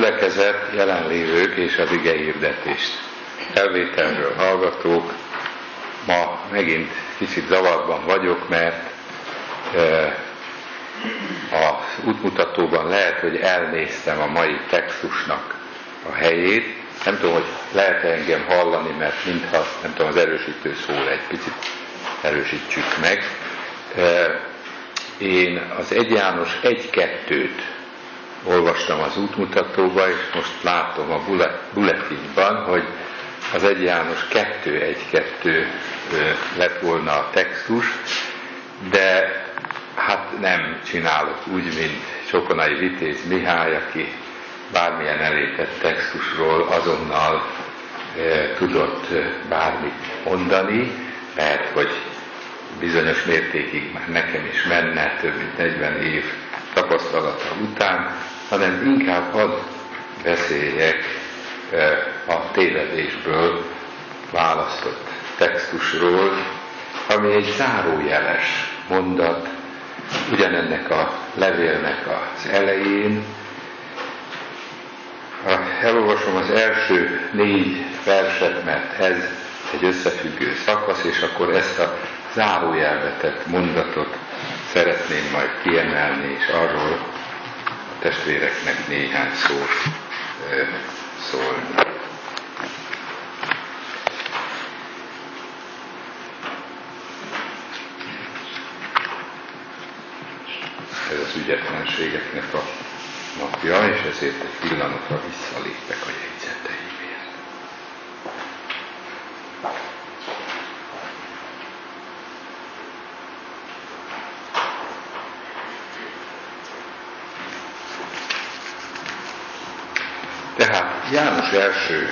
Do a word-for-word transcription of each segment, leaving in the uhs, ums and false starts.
gyülekezet, jelenlévők és az igehirdetést felvételről hallgatók, ma megint kicsit zavarban vagyok, mert e, az útmutatóban lehet, hogy elnéztem a mai textusnak a helyét. Nem tudom, hogy lehet-e engem hallani, mert mintha, nem tudom, az erősítő szól, egy picit erősítsük meg. E, én az egy János egy kettőt olvastam az útmutatóba, és most látom a bulletinban, hogy az egy János kettő egy kettő lett volna a textus, de hát nem csinálok úgy, mint Csokonai Vitéz Mihály, aki bármilyen elépett textusról azonnal e, tudott bármit mondani, mert hogy bizonyos mértékig már nekem is menne, több mint negyven év tapasztalata után, hanem inkább hadd beszéljek a tévedésből választott textusról, ami egy zárójeles mondat, ugyanennek a levélnek az elején. Elolvasom az első négy verset, mert ez egy összefüggő szakasz, és akkor ezt a zárójelbe tett mondatot szeretném majd kiemelni, és arról a testvéreknek néhány szót e, szólni. Ez az ügyetlenségeknek a napja, és ezért egy pillanatra visszalépek a jegyzeteimért. Tehát János első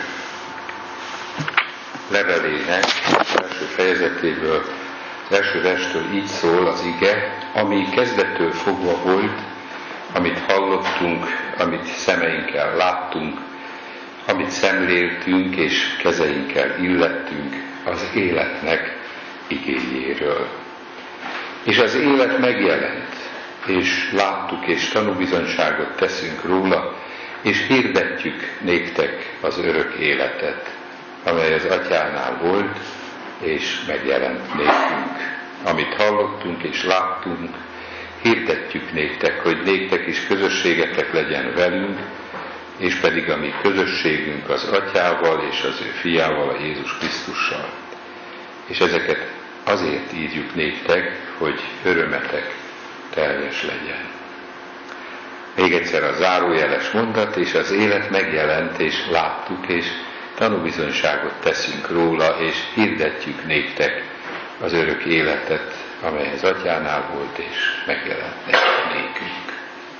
levelének, első fejezetéből, az első verstől így szól az ige, ami kezdettől fogva volt, amit hallottunk, amit szemeinkkel láttunk, amit szemléltünk és kezeinkkel illettünk az életnek igéjéről. És az élet megjelent, és láttuk és tanúbizonyságot teszünk róla, és hirdetjük néktek az örök életet, amely az Atyánál volt, és megjelent nékünk. Amit hallottunk és láttunk, hirdetjük néktek, hogy néktek is közösségetek legyen velünk, és pedig a mi közösségünk az Atyával és az ő fiával, a Jézus Krisztussal. És ezeket azért írjuk néktek, hogy örömetek teljes legyen. Még egyszer a zárójeles mondat, és az élet megjelent, és láttuk, és tanúbizonyságot teszünk róla, és hirdetjük néktek az örök életet, amely az Atyánál volt, és megjelent nékünk.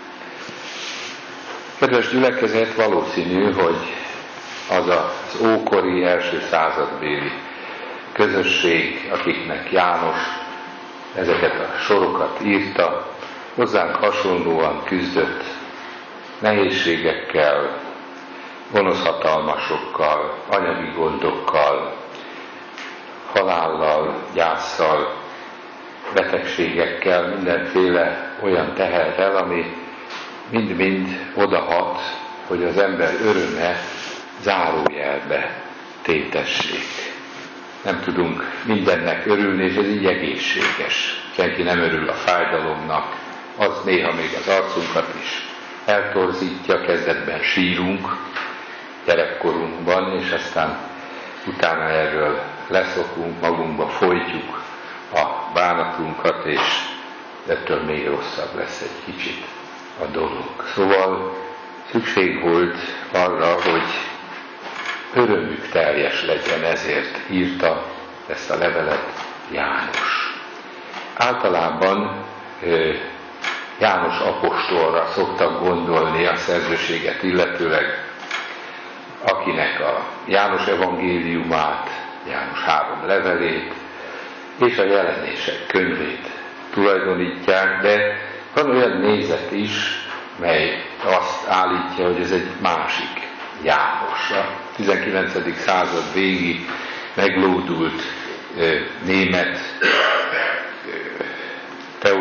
Kedves gyülekezet, valószínű, hogy az az ókori első századbéli közösség, akiknek János ezeket a sorokat írta, hozzánk hasonlóan küzdött nehézségekkel, gonosz hatalmasokkal, anyagi gondokkal, halállal, gyásszal, betegségekkel, mindenféle olyan teherrel, ami mind-mind odahat, hogy az ember öröme zárójelbe tétessék. Nem tudunk mindennek örülni, és ez így egészséges. Senki nem örül a fájdalomnak, az néha még az arcunkat is eltorzítja, kezdetben sírunk gyerekkorunkban, és aztán utána erről leszokunk, magunkba folytjuk a bánatunkat, és ettől még rosszabb lesz egy kicsit a dolog. Szóval szükség volt arra, hogy örömük teljes legyen, ezért írta ezt a levelet János. Általában János apostolra szoktak gondolni a szerzőséget illetőleg, akinek a János evangéliumát, János három levelét és a jelenések könyvét tulajdonítják, de van olyan nézet is, mely azt állítja, hogy ez egy másik János. A tizenkilencedik század végi meglódult német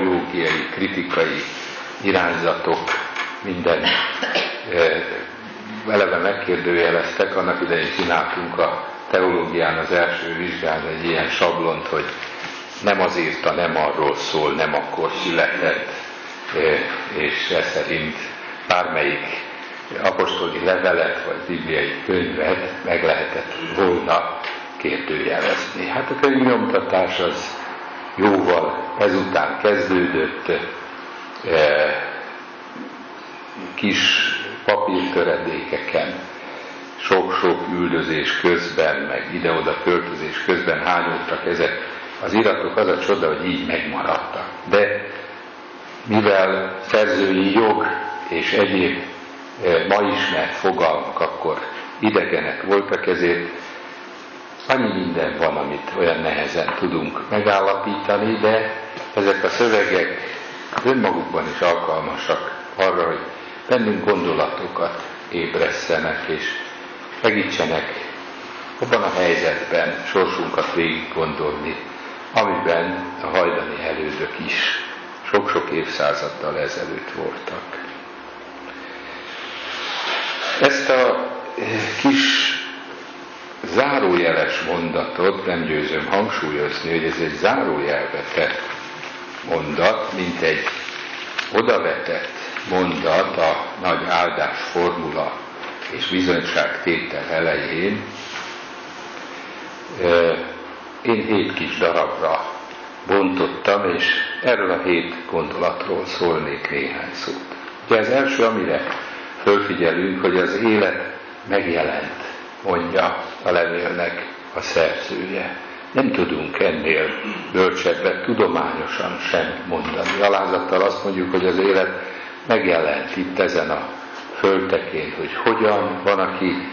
teológiai, kritikai irányzatok minden eleve megkérdőjeleztek, annak idején csináltunk a teológián az első vizsgán egy ilyen sablont, hogy nem az írta, nem arról szól, nem akkor született, és ez szerint bármelyik apostoli levelet vagy bibliai könyvet meg lehetett volna kérdőjelezni. Hát a könyvnyomtatás az jóval ezután kezdődött, kis papírtöredékeken, sok-sok üldözés közben, meg ide-oda költözés közben hányódtak ezek az iratok, az a csoda, hogy így megmaradtak. De mivel szerzői jog és egyéb ma ismert fogalmak akkor idegenek voltak, ezért annyi minden van, amit olyan nehezen tudunk megállapítani, de ezek a szövegek önmagukban is alkalmasak arra, hogy bennünk gondolatokat ébresszenek, és segítsenek abban a helyzetben sorsunkat végig gondolni, amiben a hajdani elődök is sok-sok évszázaddal ezelőtt voltak. Ezt a kis zárójeles mondatot nem győzöm hangsúlyozni, hogy ez egy zárójelbe tett mondat, mint egy odavetett mondat a nagy áldás formula és bizonyságtétel elején. Én hét kis darabra bontottam, és erről a hét gondolatról szólnék néhány szót. Ugye az első, amire fölfigyelünk, hogy az élet megjelent, mondja a levélnek a szerzője. Nem tudunk ennél bölcsebbet tudományosan sem mondani. Alázattal azt mondjuk, hogy az élet megjelent itt ezen a földtekén, hogy hogyan van, aki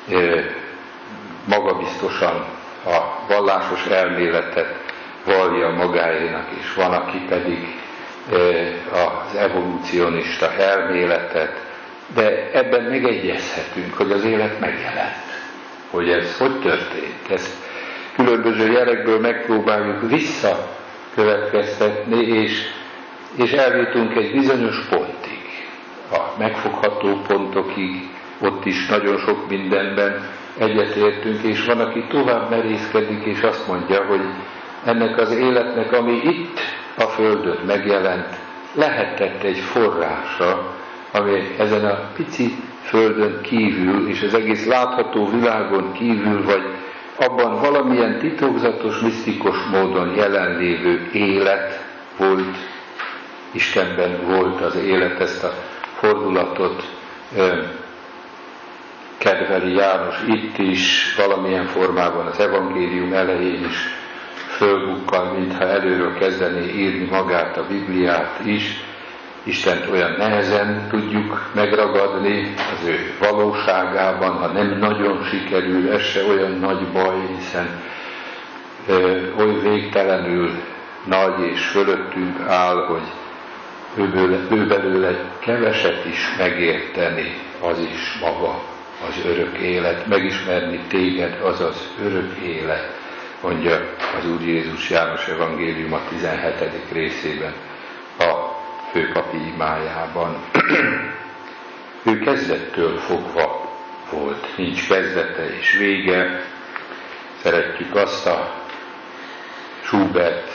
magabiztosan a vallásos elméletet vallja magáénak, és van, aki pedig az evolúcionista elméletet, de ebben megegyezhetünk, hogy az élet megjelent. Hogy ez hogy történt? Ezt különböző jelekből megpróbáljuk visszakövetkeztetni, és, és eljutunk egy bizonyos pontig, a megfogható pontokig, ott is nagyon sok mindenben egyetértünk, és van, aki tovább merészkedik, és azt mondja, hogy ennek az életnek, ami itt a Földön megjelent, lehetett egy forrása, ami ezen a pici Földön kívül, és az egész látható világon kívül, vagy abban valamilyen titokzatos, misztikus módon jelenlévő élet volt, Istenben volt az élet, ezt a fordulatot ö, kedveli János itt is, valamilyen formában az evangélium elején is fölbukkan, mintha előről kezdené írni magát a Bibliát is. Istent olyan nehezen tudjuk megragadni az ő valóságában, ha nem nagyon sikerül, ez se olyan nagy baj, hiszen ö, oly végtelenül nagy és fölöttünk áll, hogy ő belőle keveset is megérteni, az is maga az örök élet, megismerni téged, az az örök élet, mondja az Úr Jézus János evangélium a tizenhetedik részében a főpapi imájában. Ő kezdettől fogva volt, nincs kezdete és vége. Szeretjük azt a Schubert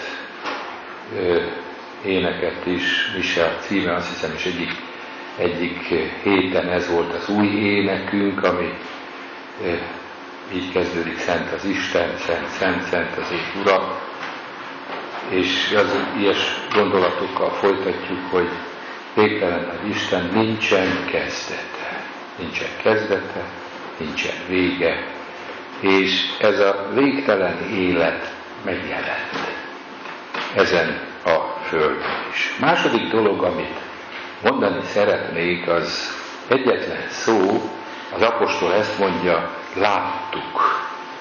éneket is, Michel címe, azt hiszem, és egyik, egyik héten ez volt az új énekünk, ami így kezdődik: Szent az Isten, Szent, Szent, Szent az ég Ura. És az ilyes gondolatokkal folytatjuk, hogy végtelen nagy Isten, nincsen kezdete. Nincsen kezdete, nincsen vége. És ez a végtelen élet megjelent ezen a földön is. Második dolog, amit mondani szeretnék, az egyetlen szó, az apostol ezt mondja, láttuk.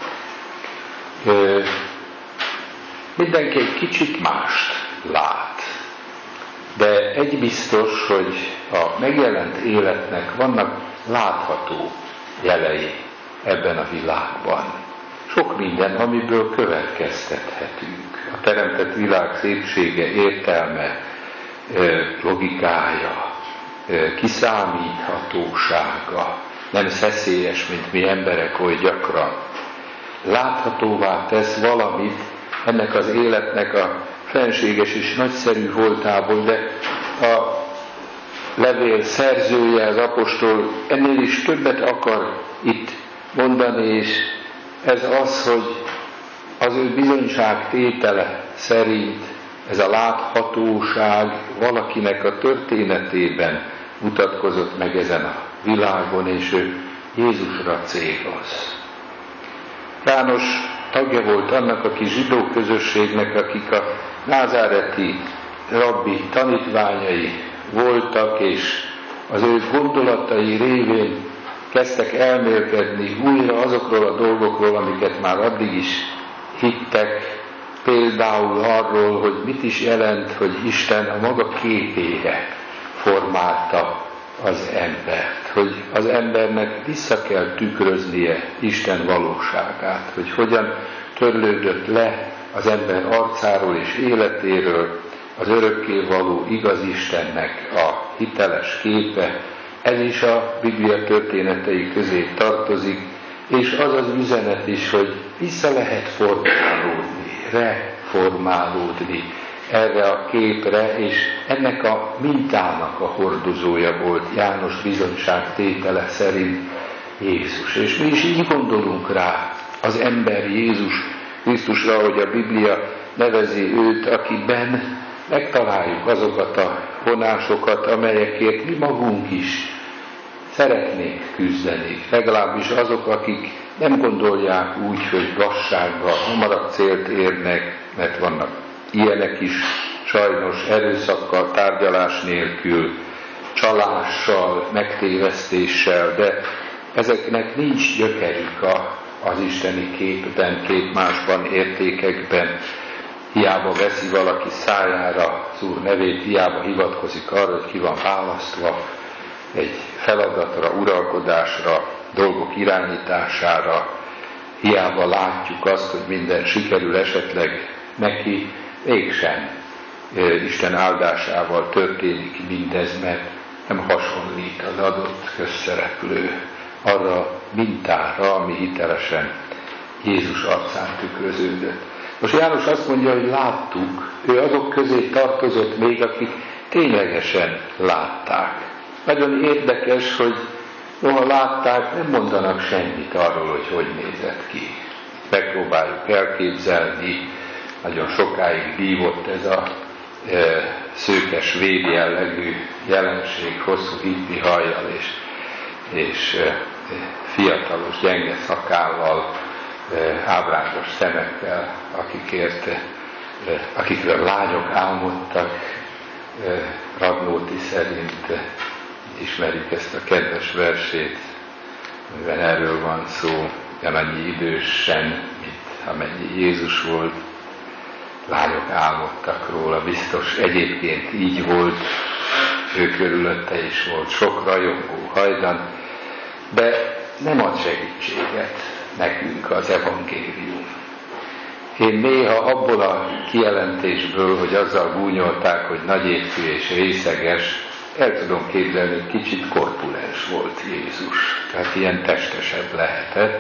Ö, mindenki egy kicsit mást lát. De egy biztos, hogy a megjelent életnek vannak látható jelei ebben a világban. Sok minden, amiből következtethetünk. A teremtett világ szépsége, értelme, logikája, kiszámíthatósága, nem szeszélyes, mint mi emberek oly gyakran. Láthatóvá tesz valamit ennek az életnek a fenséges és nagyszerű voltából, de a levél szerzője, az apostol ennél is többet akar itt mondani, és ez az, hogy az ő bizonyságtétele szerint ez a láthatóság valakinek a történetében mutatkozott meg ezen a világon, és ő Jézusra céloz. János tagja volt annak a kis zsidó közösségnek, akik a názáreti rabbi tanítványai voltak, és az ő gondolatai révén kezdtek elmélkedni újra azokról a dolgokról, amiket már addig is hittek, például arról, hogy mit is jelent, hogy Isten a maga képére formálta az embert, hogy az embernek vissza kell tükröznie Isten valóságát, hogy hogyan törlődött le az ember arcáról és életéről az örökkévaló igaz Istennek a hiteles képe. Ez is a Biblia történetei közé tartozik, és az az üzenet is, hogy vissza lehet formálódni, reformálódni erre a képre, és ennek a mintának a hordozója volt János bizonyságtétele szerint Jézus. És mi is így gondolunk rá az ember Jézus Krisztusra, hogy a Biblia nevezi őt, akiben megtaláljuk azokat a vonásokat, amelyekért mi magunk is szeretnénk küzdeni. Legalábbis azok, akik nem gondolják úgy, hogy lassággal, hamarabb célt érnek, mert vannak ilyenek is, sajnos erőszakkal, tárgyalás nélkül, csalással, megtévesztéssel, de ezeknek nincs gyökerük a, az isteni képben, képmásban, értékekben. Hiába veszi valaki szájára az Úr nevét, hiába hivatkozik arra, hogy ki van választva egy feladatra, uralkodásra, dolgok irányítására, hiába látjuk azt, hogy minden sikerül esetleg neki, mégsem Isten áldásával történik mindez, mert nem hasonlít az adott közszereplő arra mintára, ami hitelesen Jézus arcán tükröződött. Most János azt mondja, hogy láttuk, ő azok közé tartozott még, akik ténylegesen látták. Nagyon érdekes, hogy noha látták, nem mondanak semmit arról, hogy hogy nézett ki. Megpróbáljuk elképzelni, nagyon sokáig dívott ez a e, szőkes, védjellegű jelenség, hosszú hippi hajjal és, és e, fiatalos, gyenge szakállal, e, ábrándos szemekkel, akikért, e, akikről lányok álmodtak, e, Radnóti szerint e, ismerjük ezt a kedves versét, amiben erről van szó, nem annyi idősen, mint amennyi Jézus volt. Lányok álmodtak róla, biztos egyébként így volt, ő körülötte is volt sok rajongó hajdan, de nem ad segítséget nekünk az evangélium. Én néha abból a kijelentésből, hogy azzal gúnyolták, hogy nagyépű és részeges, el tudom képzelni, hogy kicsit korpulens volt Jézus, tehát ilyen testesebb lehetett.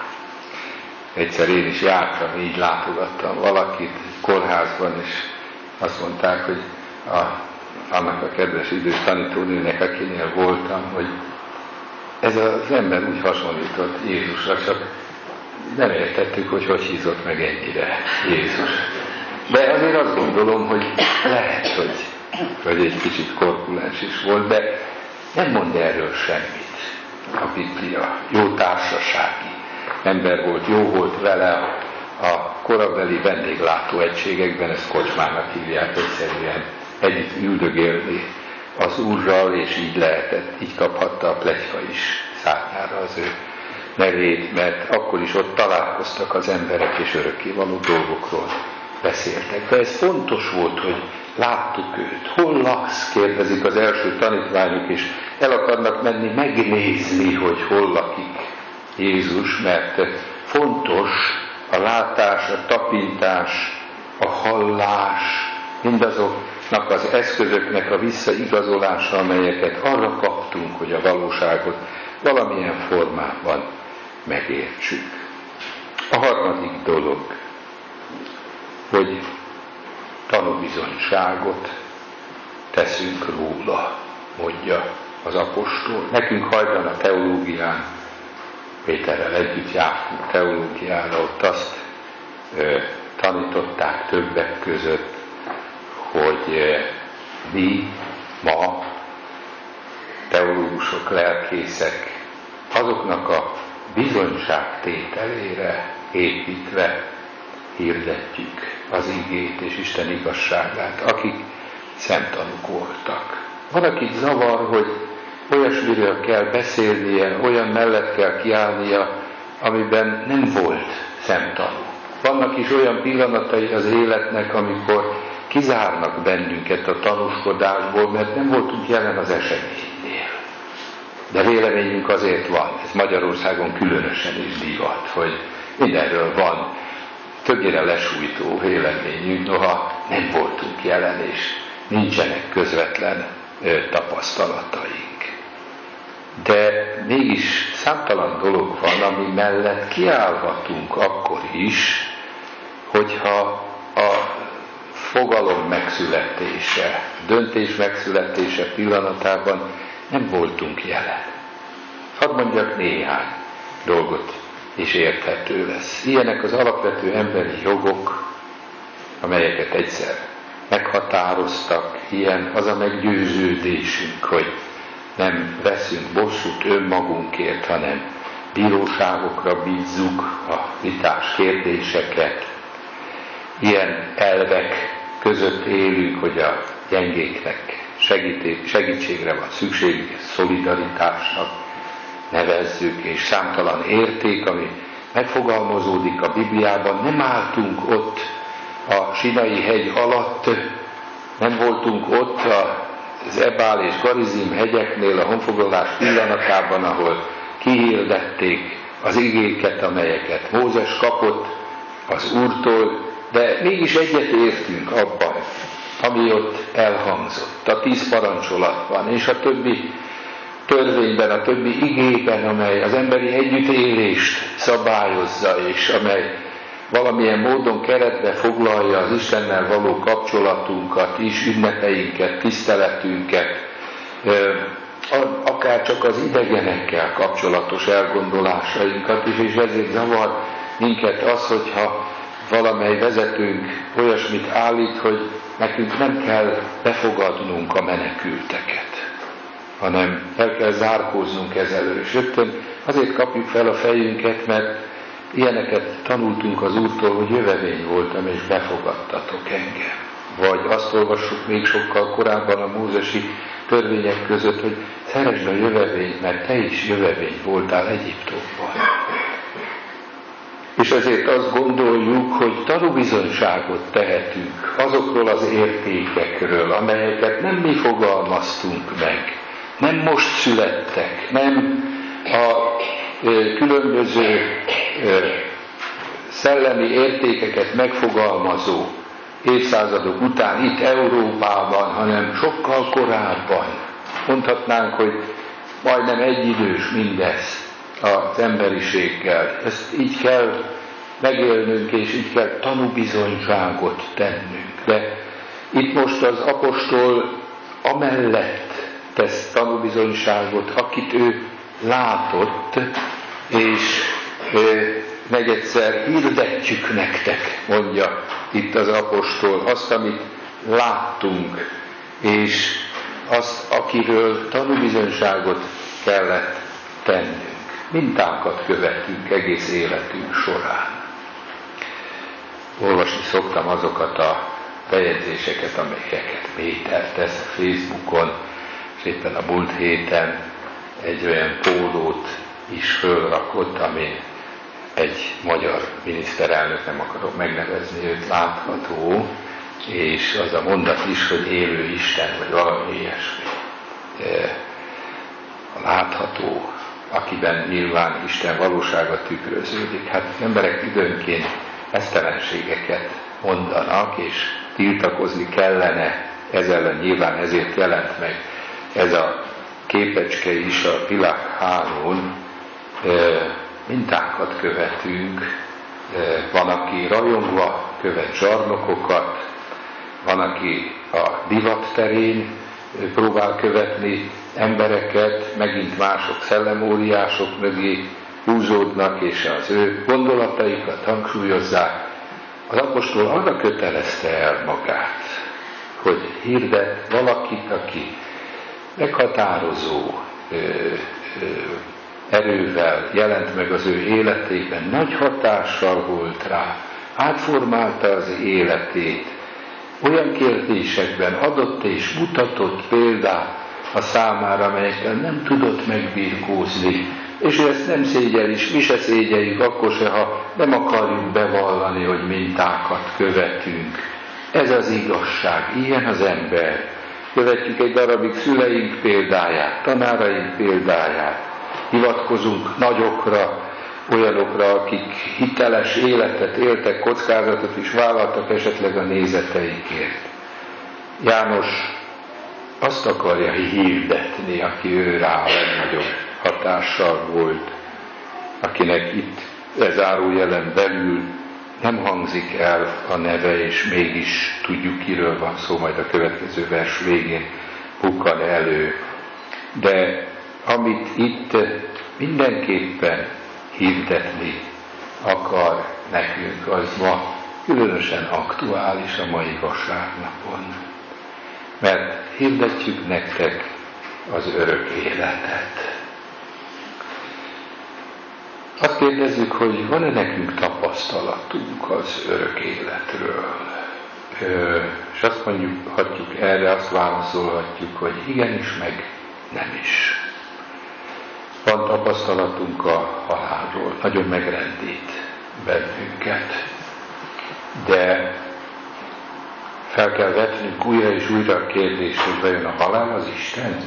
Egyszer én is jártam, így látogattam valakit kórházban, és azt mondták, hogy a, annak a kedves idős tanítónőnek, akinél voltam, hogy ez az ember úgy hasonlított Jézusra, csak nem értettük, hogy hogy hízott meg ennyire Jézus. De azért azt gondolom, hogy lehet, hogy, hogy egy kicsit korpulens is volt, de nem mond erről semmit a Biblia. Jó társasági ember volt, jó volt vele a korabeli vendéglátó egységekben, ezt kocsmának hívják, egyszerűen együtt üldögélni az Úrral, és így lehetett, így kaphatta a pletyka is szárnyára az ő nevét, mert akkor is ott találkoztak az emberek, és örökkévaló dolgokról beszéltek. De ez fontos volt, hogy láttuk őt. Hol laksz? Kérdezik az első tanítványok, és el akarnak menni megnézni, hogy hol lakik Jézus, mert fontos a látás, a tapintás, a hallás, mindazoknak az eszközöknek a visszaigazolása, amelyeket arra kaptunk, hogy a valóságot valamilyen formában megértsük. A harmadik dolog, hogy tanúbizonyságot teszünk róla, mondja az apostol. Nekünk hajdan a teológián, Péterrel együtt jártunk teológiára, ott azt ö, tanították többek között, hogy ö, mi ma teológusok, lelkészek azoknak a bizonyságtételére építve hirdetjük az igét és Isten igazságát, akik szemtanúk voltak. Van, akit zavar, hogy olyasmiről kell beszélnie, olyan mellett kell kiállnia, amiben nem volt szemtanú. Vannak is olyan pillanatai az életnek, amikor kizárnak bennünket a tanúskodásból, mert nem voltunk jelen az eseménynél. De véleményünk azért van, ez Magyarországon különösen is divat, hogy mindenről van többnyire lesújtó véleményünk, noha nem voltunk jelen, és nincsenek közvetlen ö, tapasztalataink. De mégis számtalan dolog van, ami mellett kiállhatunk akkor is, hogyha a fogalom megszületése, döntés megszületése pillanatában nem voltunk jelen. Hadd mondjak néhány dolgot, és érthető lesz. Ilyenek az alapvető emberi jogok, amelyeket egyszer meghatároztak, ilyen az a meggyőződésünk, hogy nem veszünk bosszút önmagunkért, hanem bíróságokra bízzuk a vitás kérdéseket. Ilyen elvek között élünk, hogy a gyengéknek segítségre van szükség, szolidaritásnak nevezzük, és számtalan érték, ami megfogalmazódik a Bibliában. Nem álltunk ott a Sinai hegy alatt, nem voltunk ott az Ebál és Garizim hegyeknél a honfoglalás pillanatában, ahol kihirdették az igéket, amelyeket Mózes kapott az Úrtól, de mégis egyet értünk abban, ami ott elhangzott, a tíz parancsolatban, és a többi törvényben, a többi igében, amely az emberi együttélést szabályozza, és amely valamilyen módon keretbe foglalja az Istennel való kapcsolatunkat is, ünnepeinket, tiszteletünket, akár csak az idegenekkel kapcsolatos elgondolásainkat is, és ezért zavar minket az, hogyha valamely vezetőnk olyasmit állít, hogy nekünk nem kell befogadnunk a menekülteket, hanem el kell zárkóznunk ezelől. És rögtön azért kapjuk fel a fejünket, mert ilyeneket tanultunk az Úrtól, hogy jövevény voltam, és befogadtatok engem. Vagy azt olvassuk még sokkal korábban a mózesi törvények között, hogy szeresd a jövevényt, mert te is jövevény voltál Egyiptomban. És ezért azt gondoljuk, hogy tanúbizonyságot tehetünk azokról az értékekről, amelyeket nem mi fogalmaztunk meg, nem most születtek, nem a ö, különböző ö, szellemi értékeket megfogalmazó évszázadok után itt Európában, hanem sokkal korábban. Mondhatnánk, hogy majdnem egyidős mindez az emberiséggel. Ezt így kell megélnünk, és így kell tanúbizonyságot tennünk. De itt most az apostol amellett tesz tanúbizonyságot, akit ő látott, és negyedszer hirdetjük nektek, mondja itt az apostol, azt, amit láttunk, és azt, akiről tanúbizonyságot kellett tennünk. Mintákat követünk egész életünk során. Olvasni szoktam azokat a bejegyzéseket, amelyeket Péter tesz a Facebookon, és éppen a múlt héten egy olyan pólót is fölrakott, ami egy magyar miniszterelnök, nem akarok megnevezni őt, látható, és az a mondat is, hogy élő Isten, vagy valami ilyesmi. A látható, akiben nyilván Isten valósága tükröződik. Hát emberek időnként esztelenségeket mondanak, és tiltakozni kellene, ez ellen nyilván ezért jelent meg ez a képecske is a világhálón, mintákat követünk, van, aki rajongva követ zsarnokokat, van, aki a divat terén próbál követni embereket, megint mások szellemóriások mögé húzódnak, és az ő gondolataikat hangsúlyozzák. Az apostol arra kötelezte el magát, hogy hirdet valakit, aki meghatározó ö, ö, erővel jelent meg az ő életében, nagy hatással volt rá, átformálta az életét, olyan kérdésekben adott és mutatott példát a számára, amelyekkel nem tudott megbirkózni, és ő ezt nem szégyel is, mi se szégyeljük akkor se, ha nem akarjuk bevallani, hogy mintákat követünk. Ez az igazság, ilyen az ember. Követjük egy darabig szüleink példáját, tanáraink példáját, hivatkozunk nagyokra, olyanokra, akik hiteles életet éltek, kockázatot is vállaltak esetleg a nézeteikért. János azt akarja hirdetni, aki ő rá a legnagyobb hatással volt, akinek itt zárójelen belül nem hangzik el a neve, és mégis tudjuk, kiről van szó, majd a következő vers végén bukkan elő. De amit itt mindenképpen hirdetni akar nekünk, az ma különösen aktuális a mai vasárnapon. Mert hirdetjük nektek az örök életet. Azt kérdezzük, hogy van-e nekünk tapasztalatunk az örök életről? Ö, és azt mondhatjuk erre, azt válaszolhatjuk, hogy igenis, meg nem is. Van tapasztalatunk a halálról, nagyon megrendít bennünket, de fel kell vetnünk újra és újra a kérdést, hogy vajon a halál az Isten?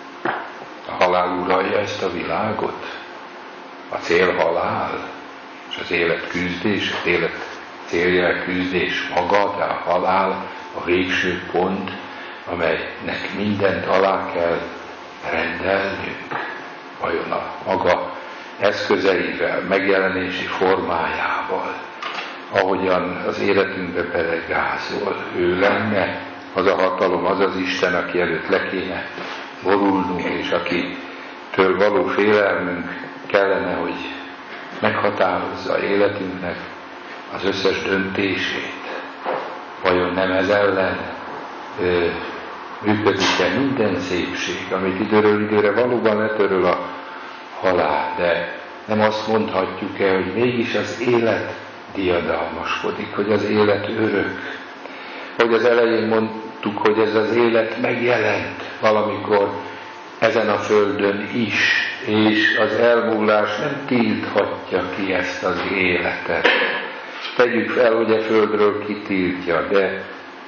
A halál uralja ezt a világot? A cél halál, és az élet küzdés, az élet célja küzdés maga, de a halál a végső pont, amelynek mindent alá kell rendelnünk. Vajon a maga eszközeivel, megjelenési formájával, ahogyan az életünkbe belegázol, ő lenne az a hatalom, az az Isten, aki előtt le kéne borulnunk, és akitől való félelmünk kellene, hogy meghatározza életünknek az összes döntését. Vajon nem ez ellen ö, működik-e minden szépség, amit időről időre valóban letöröl a halál, de nem azt mondhatjuk-e, hogy mégis az élet diadalmaskodik, hogy az élet örök. Hogy az elején mondtuk, hogy ez az élet megjelent valamikor ezen a földön is, és az elmúlás nem tilthatja ki ezt az életet. Tegyük fel, hogy a földről kitiltja, de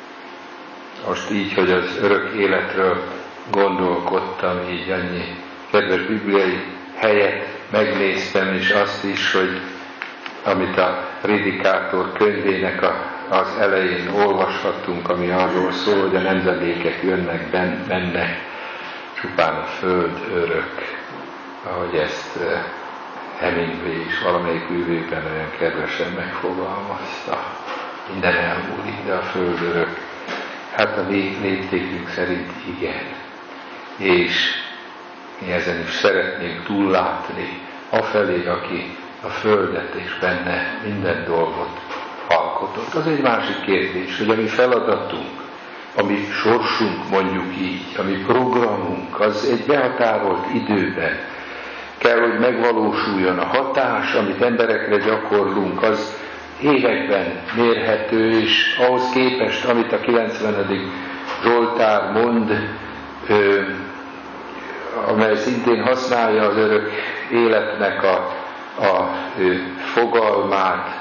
most így, hogy az örök életről gondolkodtam, így annyi kedves bibliai helyet megnéztem, és azt is, hogy amit a Prédikátor könyvének a, az elején olvashattunk, ami arról szól, hogy a nemzedékek jönnek benne, csupán a föld örök, ahogy ezt Hemingway is valamelyik művében olyan kedvesen megfogalmazta. Minden elmúlik, de a föld örök. Hát a mi léptékünk szerint igen. És mi ezen is szeretnénk túllátni afelé, aki a földet és benne minden dolgot alkotott. Az egy másik kérdés, hogy a mi feladatunk, a mi sorsunk, mondjuk így, a mi programunk, az egy behatárolt időben kell, hogy megvalósuljon. A hatás, amit emberekre gyakorlunk, az években mérhető, és ahhoz képest, amit a kilencvenedik Zsoltár mond, ö, amely szintén használja az örök életnek a, a ö, fogalmát,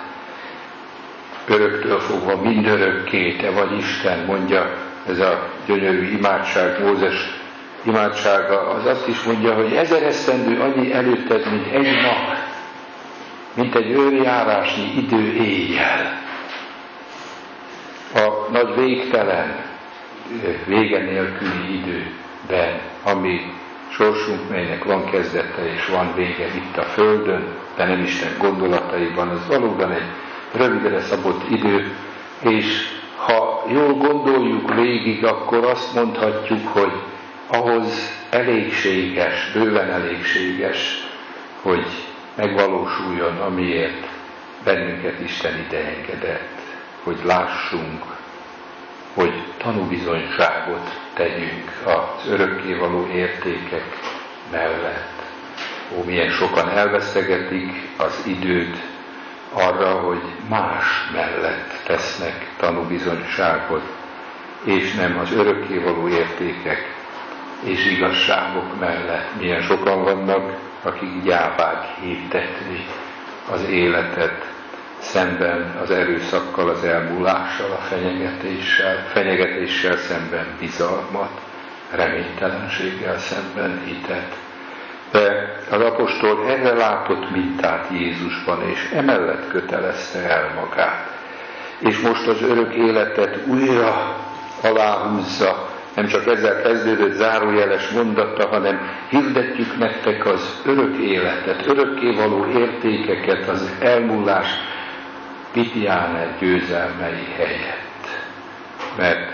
öröktől fogva mindörökké, te vagy Isten, mondja ez a gyönyörű imádság, Mózes imádsága, az azt is mondja, hogy ezer esztendő annyi előtted, mint egy nap, mint egy őrjárásnyi idő éjjel. A nagy végtelen, vége nélküli időben, ami sorsunk, melynek van kezdete és van vége itt a Földön, de nem Isten gondolataiban, az valóban egy rövidre szabott idő, és ha jól gondoljuk végig, akkor azt mondhatjuk, hogy ahhoz elégséges, bőven elégséges, hogy megvalósuljon, amiért bennünket Isten ide engedett, hogy lássunk, hogy tanúbizonyságot tegyünk az örökkévaló értékek mellett. Ó, milyen sokan elvesztegetik az időt arra, hogy más mellett tesznek tanúbizonyságot, és nem az örökkévaló értékek és igazságok mellett. Milyen sokan vannak, akik gyávák hirdetni az életet, szemben az erőszakkal, az elmúlással, a fenyegetéssel, fenyegetéssel szemben bizalmat, reménytelenséggel szemben hitet. De az apostol erre látott mintát Jézusban, és emellett kötelezte el magát. És most az örök életet újra aláhúzza, nem csak ezzel kezdődött zárójeles mondata, hanem hirdetjük nektek az örök életet, örökkévaló értékeket, az elmúlás Pitiáner győzelmei helyett. Mert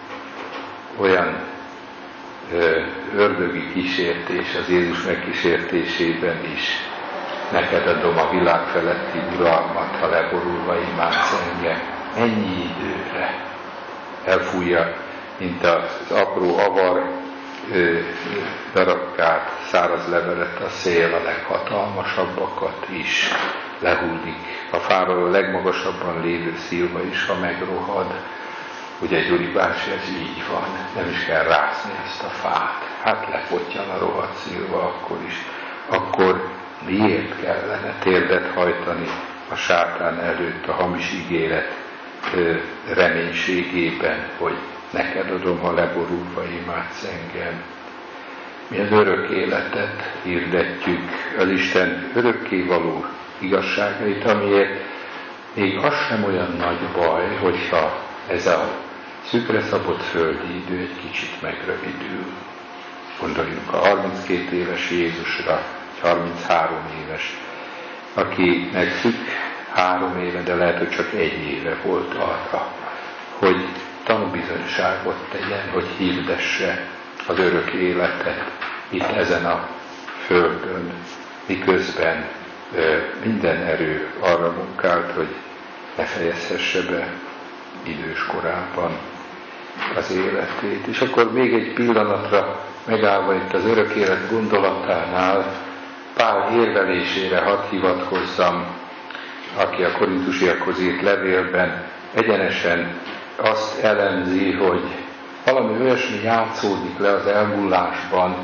olyan ö, ördögi kísértés az Jézus megkísértésében is, neked adom a világ feletti uralmat, ha leborulva imádsz engem, ennyi időre elfújja, mint az apró avar ö, darabkát, száraz levelet a szél, a leghatalmasabbakat is lehullik. A fáról a legmagasabban lévő szilva is, ha megrohad. Ugye Gyuri bácsi, ez így van, nem is kell rászni ezt a fát. Hát lepottyan a rohadt szilva akkor is. Akkor miért kellene térdet hajtani a sátán előtt a hamis ígéret ö, reménységében, hogy neked adom, ha leborulva imádsz engem. Mi az örök életet hirdetjük, az Isten örökkévaló igazságait, amiért még az sem olyan nagy baj, hogyha ez a szűkre szabott földi idő egy kicsit megrövidül. Gondoljunk a harminckét éves Jézusra, egy harminchárom éves, akinek szűk három éve, de lehet, hogy csak egy éve volt arra, hogy tanúbizonyságot tegyen, hogy hirdesse az örök életet itt ezen a földön, miközben minden erő arra munkált, hogy ne fejezhesse be idős korában az életét. És akkor még egy pillanatra megállva itt az örök élet gondolatánál, Pál érvelésére hadd hivatkozzam, aki a korintusiakhoz írt levélben egyenesen azt elemzi, hogy valami olyasmi játszódik le az elmúlásban,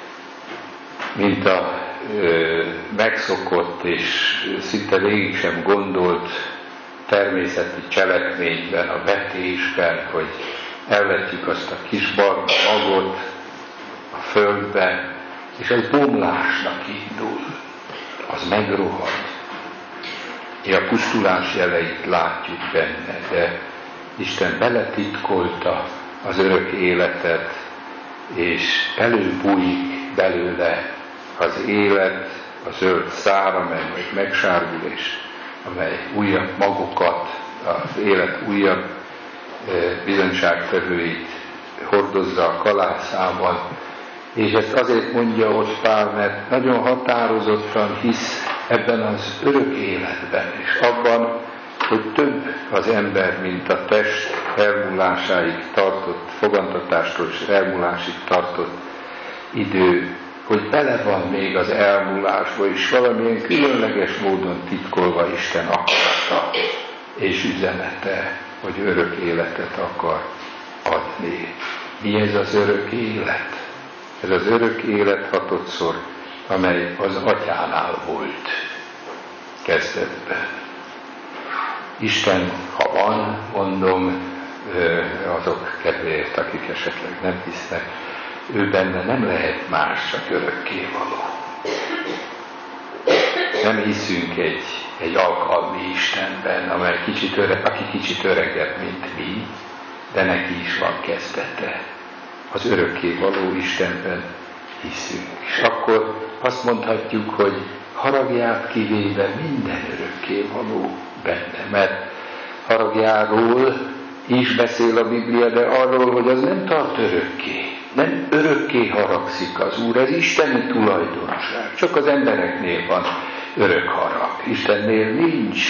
mint a ö, megszokott és szinte végig sem gondolt természeti cselekményben, a vetésben, hogy elvetjük azt a kis barna magot a földbe, és az bomlásnak indul, az megrohad. És a pusztulás jeleit látjuk benne, de Isten beletitkolta az örök életet, és előbújik belőle az élet, a zöld szár, amely majd megsárgul, és amely újabb magokat, az élet újabb bizonyságtevőit hordozza a kalászában. És ezt azért mondja ott Pál, mert nagyon határozottan hisz ebben az örök életben, és abban, hogy több az ember, mint a test elmúlásáig tartott, fogantatástól és elmúlásig tartott idő, hogy bele van még az elmúlásba, és valamilyen különleges módon titkolva Isten akarata és üzenete, hogy örök életet akar adni. Mi ez az örök élet? Ez az örök élet hatodszor, amely az atyánál volt kezdetben. Isten, ha van, mondom, azok kedvéért, akik esetleg nem hisznek, ő benne nem lehet más, csak örökkévaló. Nem hiszünk egy, egy alkalmi Istenben, amely kicsit öreg, aki kicsit öregebb, mint mi, de neki is van kezdete. Az örökkévaló Istenben hiszünk. És akkor azt mondhatjuk, hogy haragját kivéve minden örökkévaló benne, mert haragjáról is beszél a Biblia, de arról, hogy az nem tart örökké. Nem örökké haragszik az Úr, ez isteni tulajdonság. Csak az embereknél van örök harag. Istennél nincs,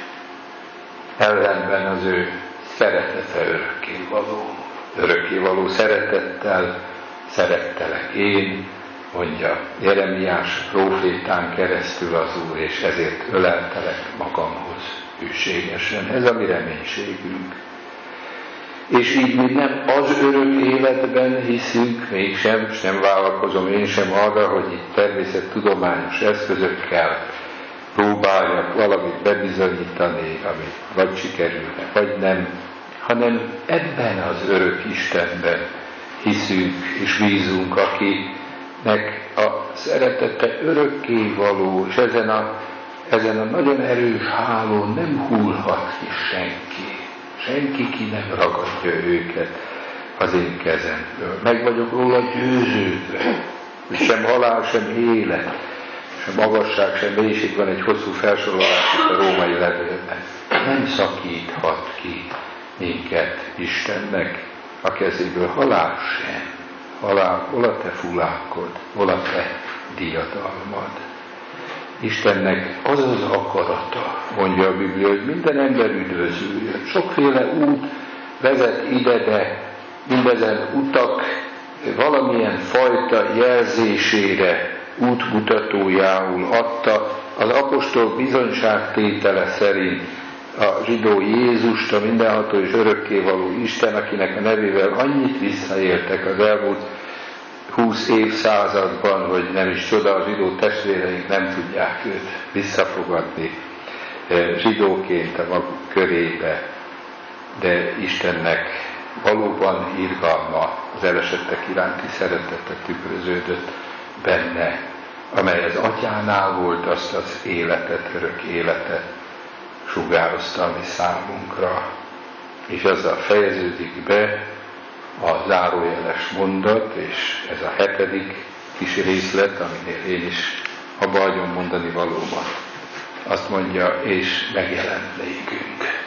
ellenben az ő szeretete örökkévaló. Örökkévaló szeretettel szerettelek én, mondja Jeremiás prófétán keresztül az Úr, és ezért öleltelek magamhoz hűségesen. Ez a mi reménységünk. És így mi nem az örök életben hiszünk, mégsem, és nem vállalkozom én sem arra, hogy itt természettudományos eszközökkel próbáljak valamit bebizonyítani, amit vagy sikerülne, vagy nem, hanem ebben az örök Istenben hiszünk és bízunk, akinek a szeretete örökké való, és ezen a, ezen a nagyon erős hálón nem hullhat ki senki. Senki ki nem ragadja őket az én kezemből. Meg vagyok róla győződve, hogy sem halál, sem élet, sem magasság, sem mélység, van egy hosszú felsorolás itt a római levélben. Nem szakíthat ki minket Istennek a kezéből halál sem. Halál, hol a te fulákod, hol a te diadalmad. Istennek az az akarata, mondja a Biblia, hogy minden ember üdvözüljön. Sokféle út vezet ide, de mindezen utak valamilyen fajta jelzésére, útmutatójául adta az apostol bizonyságtétele szerint a zsidó Jézust, a mindenható és örökkévaló Isten, akinek a nevével annyit visszaéltek az elmúlt húsz évszázadban, hogy nem is csoda, a zsidó testvéreink nem tudják őt visszafogadni zsidóként a maguk körébe, de Istennek valóban irgalma, az elesettek iránti szeretete tükröződött benne, amely az atyánál volt, azt az életet, örök életet sugározta a mi számunkra. És azzal fejeződik be a zárójeles mondat, és ez a hetedik kis részlet, aminél én is abba hagyom mondani valóban. Azt mondja, és megjelent nékünk.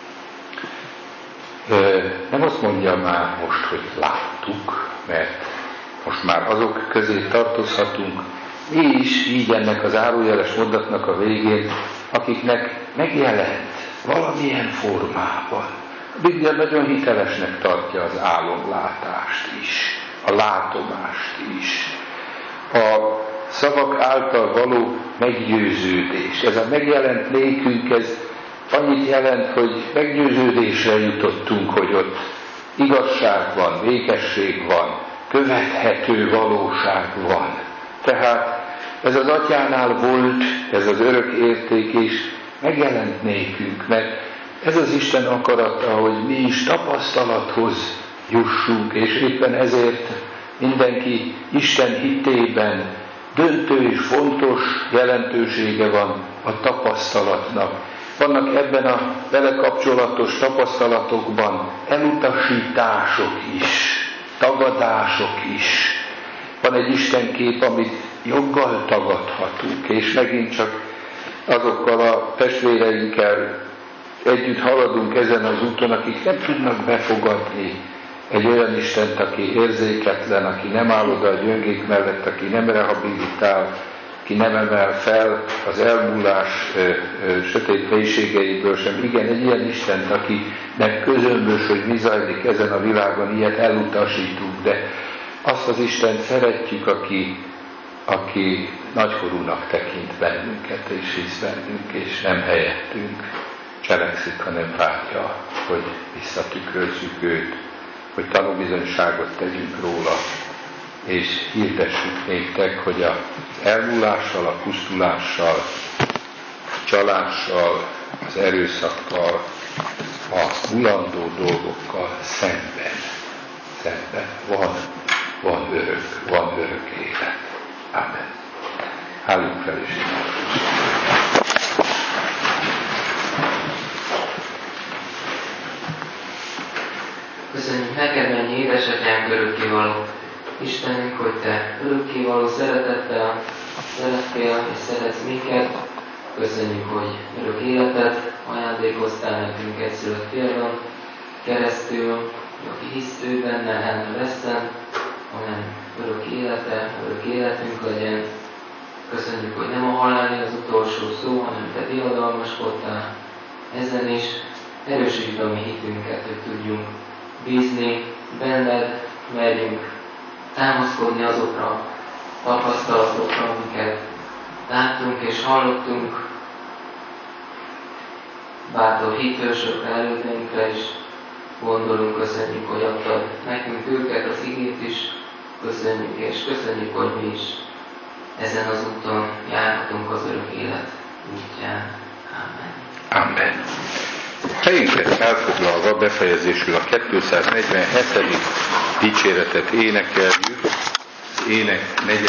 Nem azt mondja már most, hogy láttuk, mert most már azok közé tartozhatunk, mi is így ennek az zárójeles mondatnak a végén, akiknek megjelent valamilyen formában. A Biblia nagyon hitelesnek tartja az álomlátást is, a látomást is, a szavak által való meggyőződés. Ez a megjelent nékünk, ez annyit jelent, hogy meggyőződésre jutottunk, hogy ott igazság van, vékesség van, követhető valóság van. Tehát ez az atyánál volt, ez az örök érték is megjelent nékünk, mert ez az Isten akarata, hogy mi is tapasztalathoz jussunk, és éppen ezért mindenki Isten hitében döntő és fontos jelentősége van a tapasztalatnak. Vannak ebben a vele kapcsolatos tapasztalatokban elutasítások is, tagadások is. Van egy Istenkép, amit joggal tagadhatunk, és megint csak azokkal a testvéreinkkel együtt haladunk ezen az úton, akik nem tudnak befogadni egy olyan Istent, aki érzéketlen, aki nem áll oda a gyöngék mellett, aki nem rehabilitál, aki nem emel fel az elmúlás ö, ö, sötét mélységeiből sem. Igen, egy ilyen Istent, akinek közömbös, hogy mi zajlik ezen a világon, ilyet elutasítunk, de azt az Istent szeretjük, aki, aki nagykorúnak tekint bennünket, és hisz bennünk, és nem helyettünk cselekszik, hanem várja, hogy visszatükrözzük őt, hogy tanúbizonyságot tegyünk róla, és hirdessük néktek, hogy az elmúlással, a pusztulással, a csalással, az erőszakkal, a mulandó dolgokkal szemben, szemben van, van örök, van örök élet. Amen. Álljunk fel és imádkozzunk. Köszönjük neked, mennyi édesatyánk, örökkévaló. Istenünk, hogy Te örökkévaló szeretettel szerettél és szeretsz minket. Köszönjük, hogy örök életet ajándékoztál nekünk egyszülött fiadon keresztül, aki hisz ő benne, el ne vesszen, hanem örök élete, örök életünk legyen. Köszönjük, hogy nem a halálé az utolsó szó, hanem Te diadalmaskodtál. Ezen is erősítsd a mi hitünket, hogy tudjunk bízni benned, merjünk támaszkodni azokra a tapasztalatokra, amiket láttunk és hallottunk, bátor hitősökre, elődeinkre is gondolunk. Köszönjük, hogy adtad nekünk őket, az igét is köszönjük, és köszönjük, hogy mi is ezen az úton járhatunk az örök élet útján. Amen. Amen. Helyünket elfoglalva befejezésül a kétszáznegyvenhetedik dicséretet énekeljük, ének negyedik